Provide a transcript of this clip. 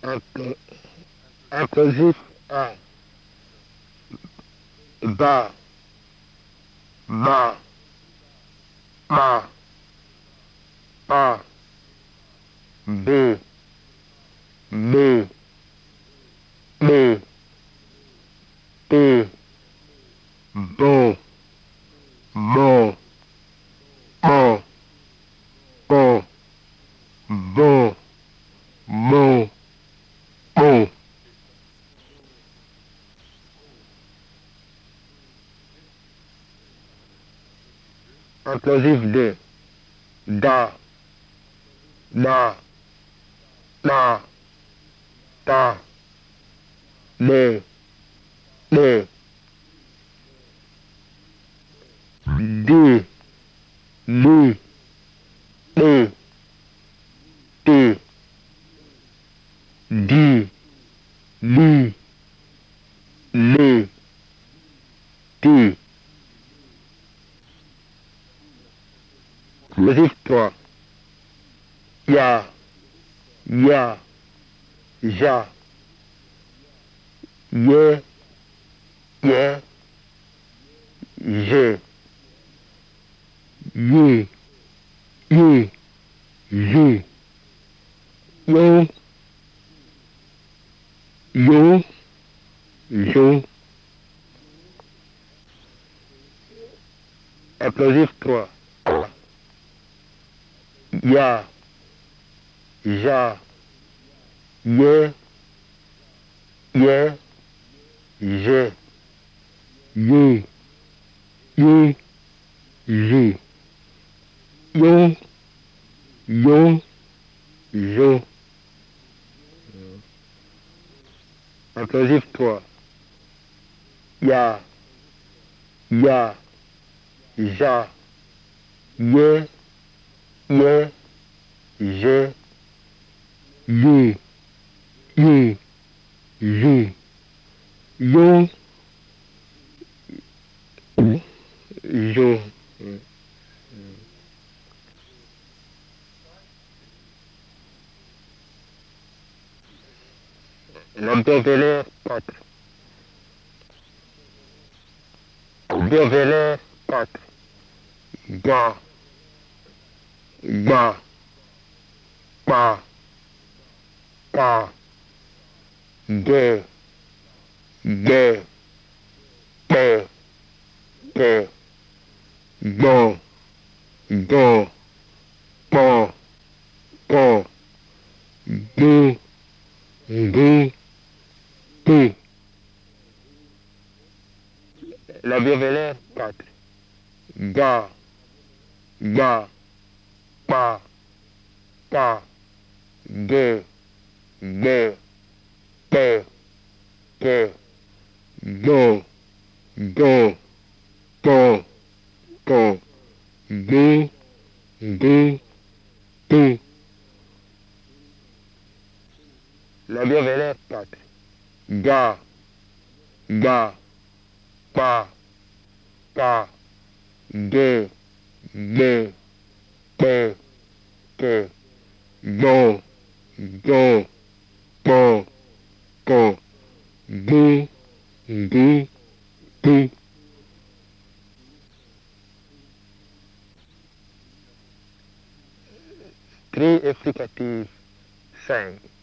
Inc- Inclusif A. Ba, ma, ma, pa, b, me, me, p, bo, mo, mo, po, bo, mo, mo. Inclusif D. Da, na, na, ta, ne, ne, di, li, li, ti, di, li, li, ti. Inclusif 3. Ya, ya, ja, ye, ye, je, ye, ye, je, yo, yo, jo. Inclusif 3. Ya, ja, ye, ye, je, ye, ye, je, yo, yo, jo. Inclusif 3. Ya, ya, ja, ye, ye, je, ye, ye, je, yo, jo. L'Abdovelaire 4. Abdovelaire 4. Ga, ga, pa, pa, ge, ge, pe, pe, go, go, po, po, du, du, tu. L'Abdovelaire 4. Ga, ga, pa, pa, ge, ge, pe, pe, go, go, po, po, du, du, tu. L'Abdovelaire 4. Ga, ga, pa, pa, ge, ge, pe, pe, go, go, po, po, du, du, tu. Tri explicatif 5.